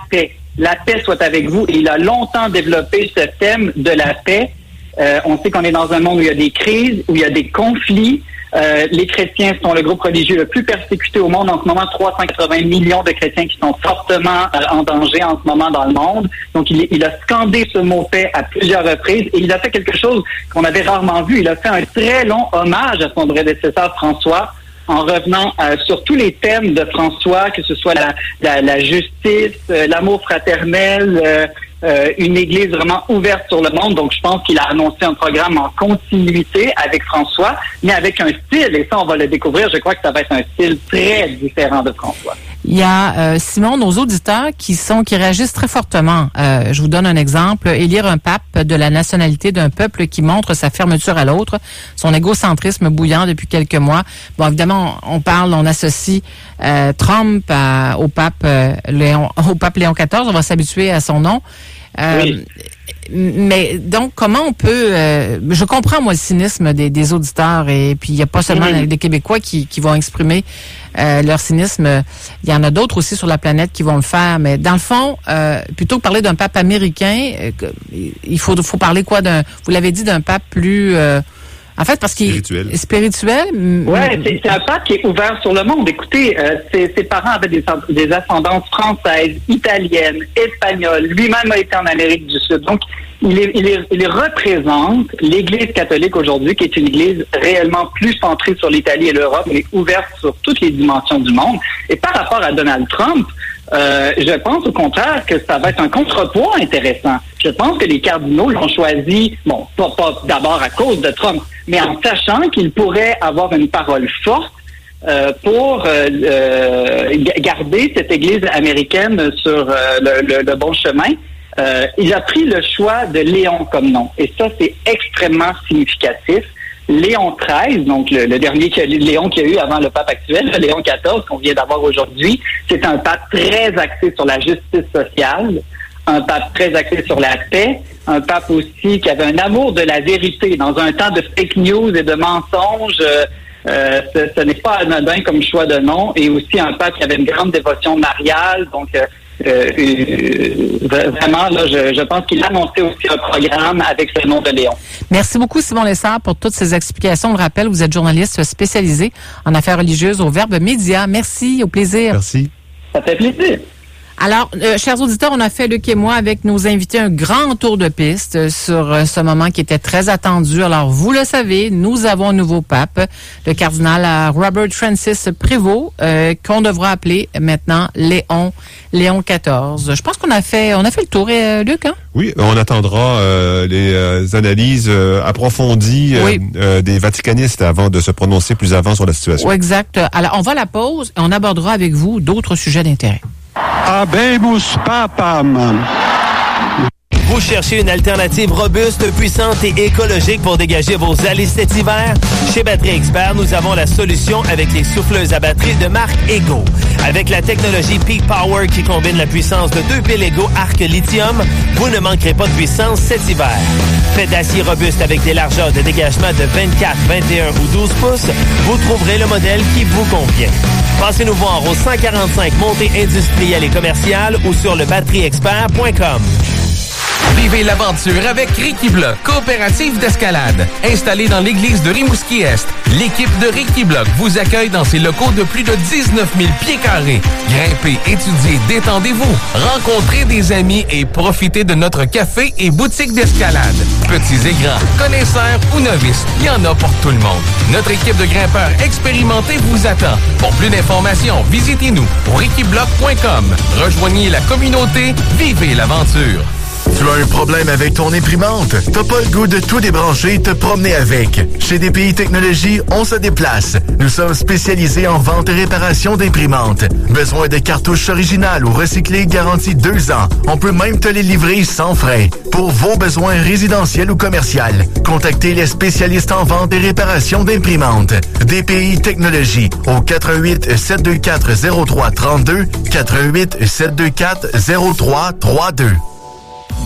paix. La paix soit avec vous. Et il a longtemps développé ce thème de la paix. On sait qu'on est dans un monde où il y a des crises, où il y a des conflits. Les chrétiens sont le groupe religieux le plus persécuté au monde. En ce moment, 380 millions de chrétiens qui sont fortement en danger en ce moment dans le monde. Donc, il a scandé ce mot paix à plusieurs reprises et il a fait quelque chose qu'on avait rarement vu. Il a fait un très long hommage à son prédécesseur François en revenant sur tous les thèmes de François, que ce soit la justice, l'amour fraternel, une église vraiment ouverte sur le monde. Donc, je pense qu'il a annoncé un programme en continuité avec François, mais avec un style, et ça, on va le découvrir. Je crois que ça va être un style très différent de François. Il y a, Simon, nos auditeurs qui réagissent très fortement. Je vous donne un exemple. Élire un pape de la nationalité d'un peuple qui montre sa fermeture à l'autre, son égocentrisme bouillant depuis quelques mois. Bon, évidemment, on associe Trump au pape Léon XIV. On va s'habituer à son nom. Oui. Mais donc, comment on peut... je comprends, moi, le cynisme des auditeurs, et puis il n'y a pas seulement des Québécois qui vont exprimer leur cynisme. Il y en a d'autres aussi sur la planète qui vont le faire. Mais dans le fond, plutôt que parler d'un pape américain, il faut parler quoi vous l'avez dit, d'un pape plus... en fait, parce qu'il est spirituel. Oui, c'est un pape qui est ouvert sur le monde. Écoutez, ses parents avaient des ascendances françaises, italiennes, espagnoles. Lui-même a été en Amérique du Sud. Donc, il représente l'Église catholique aujourd'hui, qui est une Église réellement plus centrée sur l'Italie et l'Europe, mais ouverte sur toutes les dimensions du monde. Et par rapport à Donald Trump, je pense au contraire que ça va être un contrepoids intéressant. Je pense que les cardinaux l'ont choisi, pas d'abord à cause de Trump, mais en sachant qu'il pourrait avoir une parole forte pour garder cette Église américaine sur le bon chemin. Il a pris le choix de Léon comme nom. Et ça, c'est extrêmement significatif. Léon XIII, donc le dernier Léon qu'il y a eu avant le pape actuel, Léon XIV, qu'on vient d'avoir aujourd'hui, c'est un pape très axé sur la justice sociale, un pape très axé sur la paix, un pape aussi qui avait un amour de la vérité dans un temps de fake news et de mensonges. Ce n'est pas anodin comme choix de nom, et aussi un pape qui avait une grande dévotion mariale. Donc, vraiment, là, je pense qu'il a annoncé aussi un programme avec ce nom de Léon. Merci beaucoup, Simon Lessard, pour toutes ces explications. On le rappelle, vous êtes journaliste spécialisé en affaires religieuses au Verbe Média. Merci, au plaisir. Merci. Ça fait plaisir. Alors, chers auditeurs, on a fait, Luc et moi, avec nos invités, un grand tour de piste sur ce moment qui était très attendu. Alors, vous le savez, nous avons un nouveau pape, le cardinal Robert Francis Prévost, qu'on devra appeler maintenant Léon XIV. Je pense qu'on a fait le tour, Luc, hein? Oui, on attendra les analyses approfondies des vaticanistes avant de se prononcer plus avant sur la situation. Oui, exact. Alors, on va à la pause et on abordera avec vous d'autres sujets d'intérêt. Habemus Papam. Vous cherchez une alternative robuste, puissante et écologique pour dégager vos allées cet hiver? Chez Batterie Expert, nous avons la solution avec les souffleuses à batterie de marque Ego. Avec la technologie Peak Power qui combine la puissance de 2 piles Ego Arc Lithium, vous ne manquerez pas de puissance cet hiver. Fait d'acier robuste avec des largeurs de dégagement de 24, 21 ou 12 pouces, vous trouverez le modèle qui vous convient. Passez nous voir au 145 Montée industrielle et commerciale ou sur lebatterieexpert.com. Vivez l'aventure avec Ricky Block, coopérative d'escalade. Installée dans l'église de Rimouski-Est, l'équipe de Ricky Block vous accueille dans ses locaux de plus de 19 000 pieds carrés. Grimpez, étudiez, détendez-vous. Rencontrez des amis et profitez de notre café et boutique d'escalade. Petits et grands, connaisseurs ou novices, il y en a pour tout le monde. Notre équipe de grimpeurs expérimentés vous attend. Pour plus d'informations, visitez-nous au rickyblock.com. Rejoignez la communauté, vivez l'aventure. Tu as un problème avec ton imprimante? T'as pas le goût de tout débrancher et te promener avec? Chez DPI Technologies, on se déplace. Nous sommes spécialisés en vente et réparation d'imprimantes. Besoin de cartouches originales ou recyclées garanties 2 ans. On peut même te les livrer sans frais. Pour vos besoins résidentiels ou commerciaux, contactez les spécialistes en vente et réparation d'imprimantes. DPI Technologies au 88 724 0332 88 724 0332.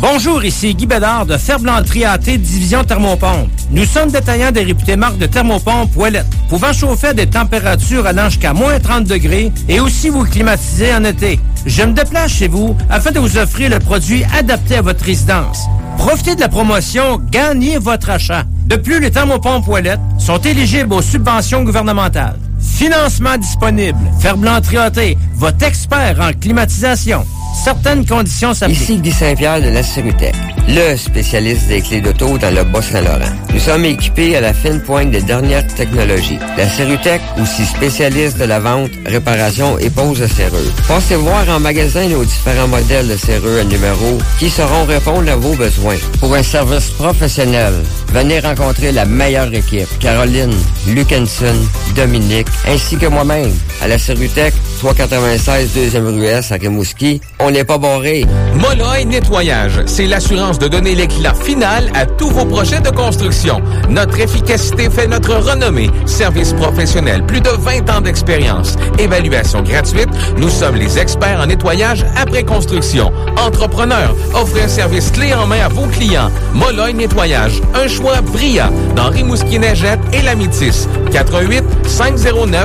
Bonjour, ici Guy Bédard de Ferblanterie AT Division Thermopompe. Nous sommes détaillants des réputées marques de thermopompe Ouellette, pouvant chauffer à des températures allant jusqu'à moins 30 degrés et aussi vous climatiser en été. Je me déplace chez vous afin de vous offrir le produit adapté à votre résidence. Profitez de la promotion Gagnez votre achat. De plus, les thermopompes Ouellette sont éligibles aux subventions gouvernementales. Financement disponible. Ferblanterie AT, votre expert en climatisation. Certaines conditions s'appliquent. Ici Guy Saint-Pierre de la Sérutech, le spécialiste des clés d'auto dans le Bas-Saint-Laurent. Nous sommes équipés à la fine pointe des dernières technologies. La Sérutech, aussi spécialiste de la vente, réparation et pose de serrure. Passez voir en magasin nos différents modèles de serrure à numéro qui sauront répondre à vos besoins. Pour un service professionnel, venez rencontrer la meilleure équipe. Caroline, Luc Hanson, Dominique, ainsi que moi-même. À la Sérutech, 396 2e rue S à Rimouski. On n'est pas barré. Molloy Nettoyage, c'est l'assurance de donner l'éclat final à tous vos projets de construction. Notre efficacité fait notre renommée. Service professionnel, plus de 20 ans d'expérience. Évaluation gratuite, nous sommes les experts en nettoyage après construction. Entrepreneurs, offrez un service clé en main à vos clients. Molloy Nettoyage, un choix brillant dans Rimouski-Neigette et la Métis. 88 509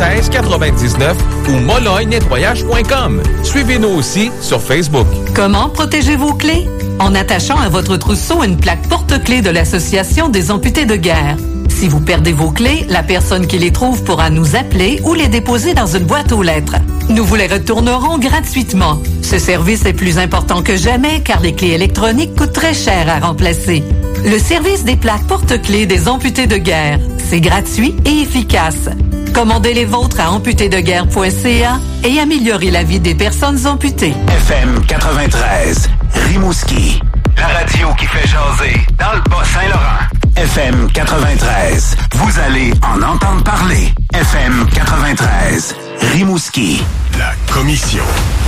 1699 ou molloynettoyage.com. Suivez-nous aussi sur Facebook. Comment protéger vos clés? En attachant à votre trousseau une plaque porte-clés de l'Association des amputés de guerre. Si vous perdez vos clés, la personne qui les trouve pourra nous appeler ou les déposer dans une boîte aux lettres. Nous vous les retournerons gratuitement. Ce service est plus important que jamais car les clés électroniques coûtent très cher à remplacer. Le service des plaques porte-clés des amputés de guerre. C'est gratuit et efficace. Commandez les vôtres à amputédeguerre.ca et améliorez la vie des personnes amputées. FM 93, Rimouski. La radio qui fait jaser dans le Bas-Saint-Laurent. FM 93, vous allez en entendre parler. FM 93, Rimouski. La commission.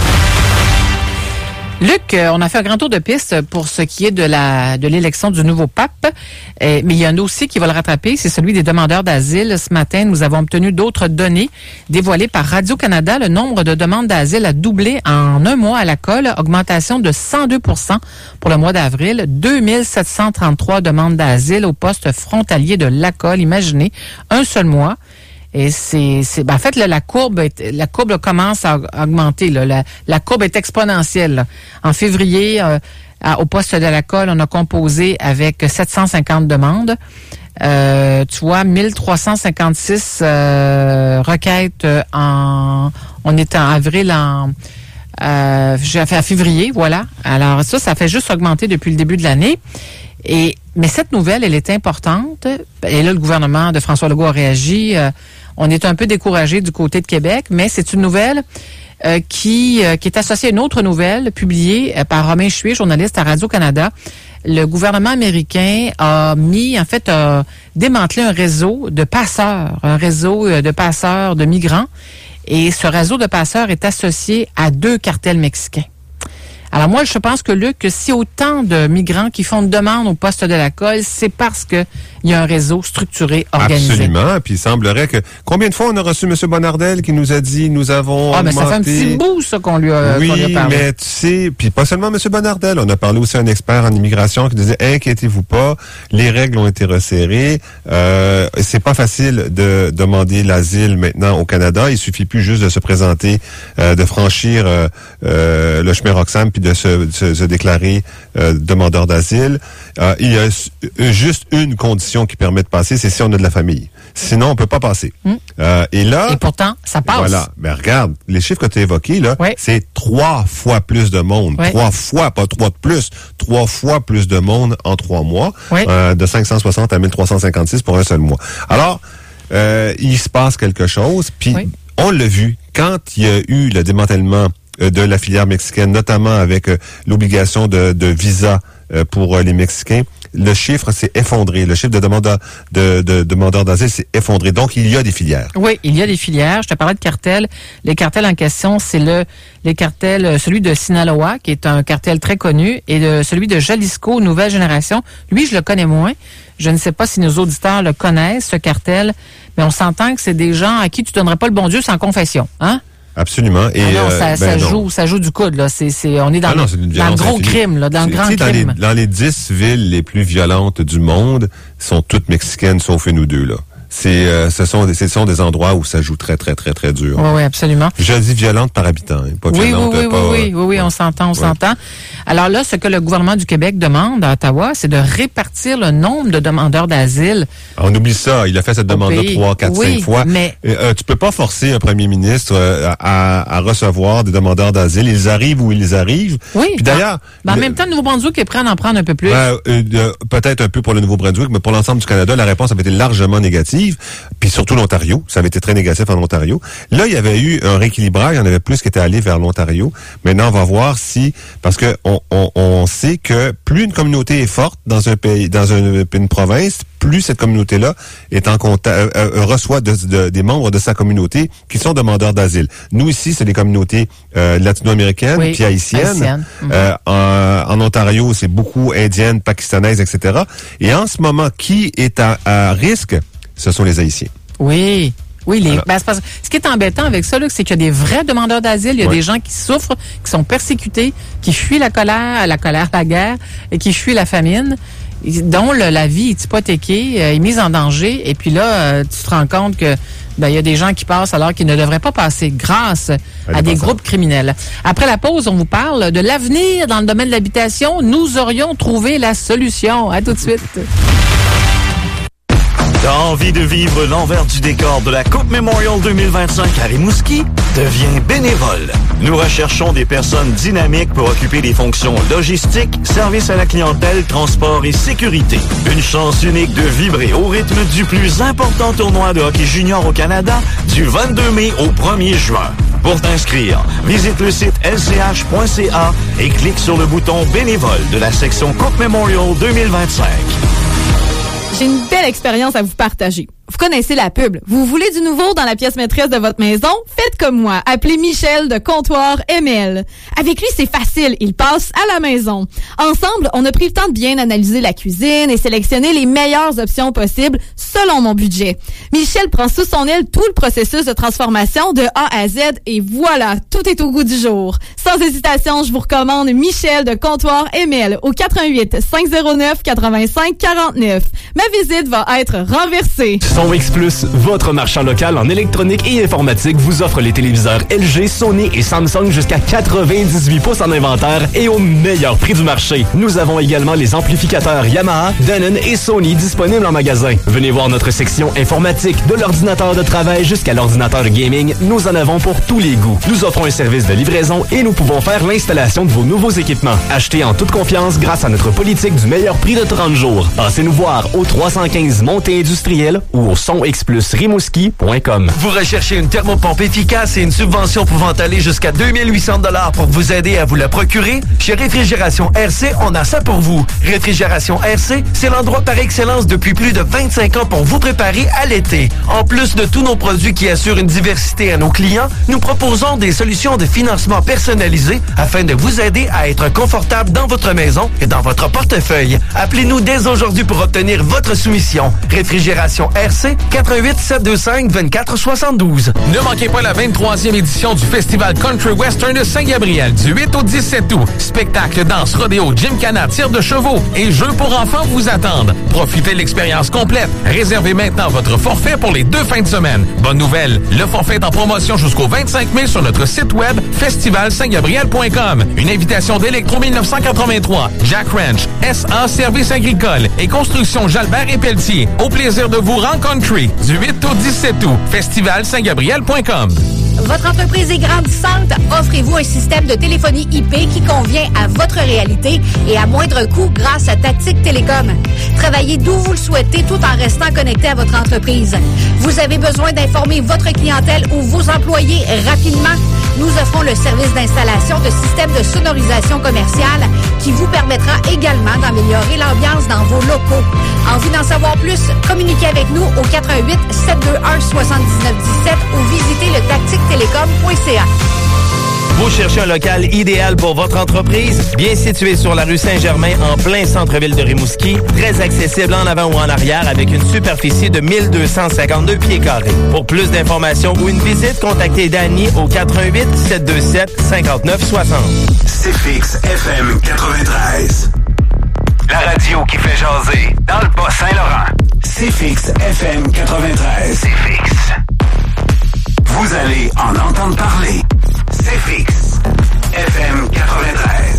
Luc, on a fait un grand tour de piste pour ce qui est de l'élection du nouveau pape, mais il y a un dossier qui va le rattraper, c'est celui des demandeurs d'asile. Ce matin, nous avons obtenu d'autres données dévoilées par Radio-Canada. Le nombre de demandes d'asile a doublé en un mois à la colle, augmentation de 102% pour le mois d'avril. 2733 demandes d'asile au poste frontalier de la colle. Imaginez, un seul mois. Et en fait, là, la courbe commence à augmenter. Là. La courbe est exponentielle. Là. En février, au poste de la colle, on a composé avec 750 demandes. Tu vois, 1356 requêtes on est en avril, à février, voilà. Alors ça fait juste augmenter depuis le début de l'année. Mais cette nouvelle, elle est importante. Et là, le gouvernement de François Legault a réagi. On est un peu découragé du côté de Québec, mais c'est une nouvelle qui est associée à une autre nouvelle publiée par Romain Chuet, journaliste à Radio-Canada. Le gouvernement américain a démantelé un réseau de passeurs, de migrants. Et ce réseau de passeurs est associé à 2 cartels mexicains. Alors moi, je pense que, Luc, que si autant de migrants qui font une demande au poste de la colle, c'est parce que il y a un réseau structuré, organisé. Absolument. Puis il semblerait que... Combien de fois on a reçu M. Bonardel qui nous a dit, nous avons augmenté... mais ça fait un petit bout, ça, qu'on lui a parlé. Oui, mais tu sais, puis pas seulement M. Bonardel. On a parlé aussi à un expert en immigration qui disait, inquiétez-vous pas, les règles ont été resserrées. C'est pas facile de demander l'asile maintenant au Canada. Il suffit plus juste de se présenter, de franchir le chemin Roxham puis de se déclarer demandeur d'asile. Il y a juste une condition qui permet de passer, c'est si on a de la famille. Sinon, on peut pas passer. Et pourtant, ça passe. Voilà. Mais regarde, les chiffres que tu as évoqués, là, oui. C'est 3 fois plus de monde. Oui. 3 fois, pas 3 de plus. 3 fois plus de monde en 3 mois. Oui. De 560 à 1356 pour un seul mois. Alors, il se passe quelque chose. Puis, on l'a vu, quand il y a eu le démantèlement de la filière mexicaine, notamment avec l'obligation de visa pour les Mexicains, le chiffre s'est effondré. Le chiffre de demandeurs d'asile s'est effondré. Donc, il y a des filières. Oui, il y a des filières. Je te parlais de cartels. Les cartels en question, c'est celui de Sinaloa, qui est un cartel très connu, et celui de Jalisco, Nouvelle Génération. Lui, je le connais moins. Je ne sais pas si nos auditeurs le connaissent, ce cartel, mais on s'entend que c'est des gens à qui tu donnerais pas le bon Dieu sans confession, hein? Absolument. Et ça joue du coude, là. On est dans le gros crime, là, dans le grand crime. Dans les 10 villes les plus violentes du monde, sont toutes mexicaines, sauf une ou deux, là. Ce sont des endroits où ça joue très, très, très, très dur. Oui, absolument. Je dis violente par habitant, pas violente. Oui, on s'entend. Alors là, ce que le gouvernement du Québec demande à Ottawa, c'est de répartir le nombre de demandeurs d'asile. On oublie ça. Il a fait cette demande-là 3, 4, 5 fois. Mais tu peux pas forcer un premier ministre à recevoir des demandeurs d'asile. Ils arrivent où ils arrivent. Oui. Puis d'ailleurs, en même temps, le Nouveau-Brunswick est prêt à en prendre un peu plus. Peut-être un peu pour le Nouveau-Brunswick, mais pour l'ensemble du Canada, la réponse avait été largement négative. Puis surtout l'Ontario, ça avait été très négatif en Ontario. Là, il y avait eu un rééquilibrage, il y en avait plus qui étaient allés vers l'Ontario. Maintenant, on va voir parce que on sait que plus une communauté est forte dans un pays, dans une province, plus cette communauté-là est en contact, reçoit des membres de sa communauté qui sont demandeurs d'asile. Nous ici, c'est des communautés latino-américaines puis haïtiennes. En Ontario, c'est beaucoup indiennes, pakistanaises, etc. Et en ce moment, qui est à risque? Ce sont les Haïtiens. Oui. Ce qui est embêtant avec ça, là, c'est qu'il y a des vrais demandeurs d'asile. Il y a des gens qui souffrent, qui sont persécutés, qui fuient la guerre, et qui fuient la famine, dont la vie est hypothéquée, est mise en danger. Et puis là, tu te rends compte que il y a des gens qui passent alors qu'ils ne devraient pas passer grâce à des groupes criminels. Après la pause, on vous parle de l'avenir dans le domaine de l'habitation. Nous aurions trouvé la solution. À tout de suite. T'as envie de vivre l'envers du décor de la Coupe Memorial 2025 à Rimouski? Deviens bénévole. Nous recherchons des personnes dynamiques pour occuper des fonctions logistiques, service à la clientèle, transport et sécurité. Une chance unique de vibrer au rythme du plus important tournoi de hockey junior au Canada du 22 mai au 1er juin. Pour t'inscrire, visite le site lch.ca et clique sur le bouton bénévole de la section Coupe Memorial 2025. J'ai une belle expérience à vous partager. Vous connaissez la pub. Vous voulez du nouveau dans la pièce maîtresse de votre maison? Faites comme moi. Appelez Michel de Comptoir ML. Avec lui, c'est facile. Il passe à la maison. Ensemble, on a pris le temps de bien analyser la cuisine et sélectionner les meilleures options possibles selon mon budget. Michel prend sous son aile tout le processus de transformation de A à Z et voilà, tout est au goût du jour. Sans hésitation, je vous recommande Michel de Comptoir ML au 88 509 85 49. Ma visite va être renversée. Son X Plus, votre marchand local en électronique et informatique, vous offre les téléviseurs LG, Sony et Samsung jusqu'à 98 pouces en inventaire et au meilleur prix du marché. Nous avons également les amplificateurs Yamaha, Denon et Sony disponibles en magasin. Venez voir notre section informatique, de l'ordinateur de travail jusqu'à l'ordinateur gaming. Nous en avons pour tous les goûts. Nous offrons un service de livraison et nous pouvons faire l'installation de vos nouveaux équipements. Achetez en toute confiance grâce à notre politique du meilleur prix de 30 jours. Passez-nous voir au 315 Montée Industrielle ou au sonxplusrimouski.com. Vous recherchez une thermopompe efficace et une subvention pouvant aller jusqu'à 2800 $ pour vous aider à vous la procurer? Chez Réfrigération RC, on a ça pour vous. Réfrigération RC, c'est l'endroit par excellence depuis plus de 25 ans pour vous préparer à l'été. En plus de tous nos produits qui assurent une diversité à nos clients, nous proposons des solutions de financement personnalisées afin de vous aider à être confortable dans votre maison et dans votre portefeuille. Appelez-nous dès aujourd'hui pour obtenir votre soumission. Réfrigération RC, 88 725 24 72. Ne manquez pas la 23e édition du Festival Country Western de Saint-Gabriel du 8 au 17 août. Spectacle, danse, rodéo, gymkhana, tir de chevaux et jeux pour enfants vous attendent. Profitez de l'expérience complète. Réservez maintenant votre forfait pour les 2 fins de semaine. Bonne nouvelle, le forfait est en promotion jusqu'au 25 mai sur notre site web festivalsaintgabriel.com. Une invitation d'Electro 1983, Jack Ranch, SA Services agricoles et Construction Jalbert et Pelletier. Au plaisir de vous rencontrer du 8 au 17 août. Festivalsaintgabriel.com. Votre entreprise est grandissante? Offrez-vous un système de téléphonie IP qui convient à votre réalité et à moindre coût grâce à Tactique Télécom. Travaillez d'où vous le souhaitez tout en restant connecté à votre entreprise. Vous avez besoin d'informer votre clientèle ou vos employés rapidement? Nous offrons le service d'installation de systèmes de sonorisation commerciale qui vous permettra également d'améliorer l'ambiance dans vos locaux. Envie d'en savoir plus? Communiquez avec nous au 88 721 7917 ou visitez le tactiquetélécom.ca. Vous cherchez un local idéal pour votre entreprise? Bien situé sur la rue Saint-Germain, en plein centre-ville de Rimouski, très accessible en avant ou en arrière avec une superficie de 1252 pieds carrés. Pour plus d'informations ou une visite, contactez Danny au 418-727-5960. CFX FM 93. La radio qui fait jaser dans le Bas-Saint-Laurent. CFX FM 93. CFX. Vous allez en entendre parler. CFX FM 93.